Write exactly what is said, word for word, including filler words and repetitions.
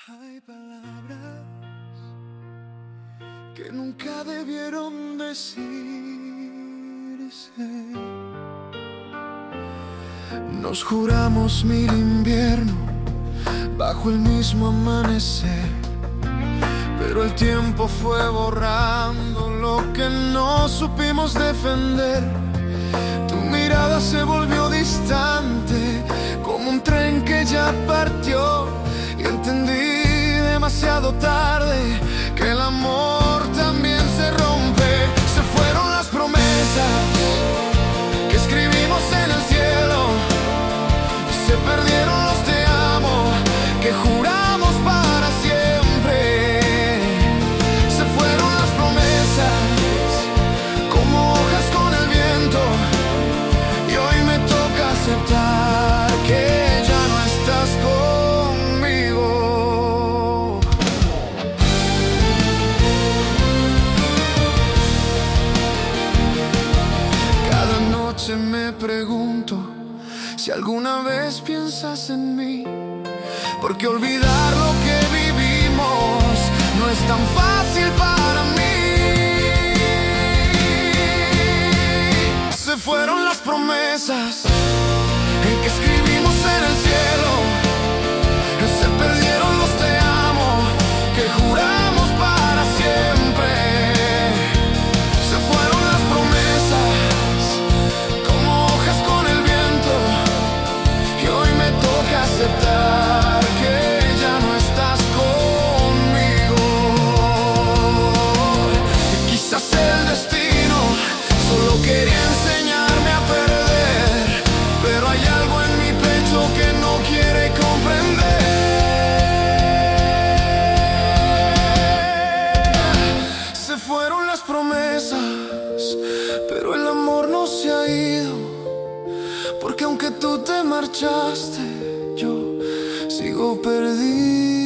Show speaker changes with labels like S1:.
S1: Hay palabras que nunca debieron decirse. Nos juramos mil inviernos bajo el mismo amanecer, pero el tiempo fue borrando lo que no supimos defender. Tu mirada se volvió distante, como un tren que ya partió, y entendí demasiado tarde que el amor también se rompe. Se fueron las promesas que escribimos en el cielo, se perdieron los te amo que juramos para siempre. Se fueron las promesas como hojas con el viento, y hoy me toca aceptar que ya no estás conmigo. Cada noche me pregunto si alguna vez piensas en mí, porque olvidar lo que vivimos no es tan fácil para mí. Se fueron las promesas en que escribimos en el cielo, se perdieron los te amo que juramos para siempre. Se fueron las promesas como hojas con el viento, y hoy me toca aceptar que ya no estás conmigo. Y quizás el destino solo quería enseñarme a perder, pero hay algo en mi pecho que no quiere comprender. Se fueron las promesas, pero el amor no se ha ido, porque aunque tú te marchaste, yo sigo perdido.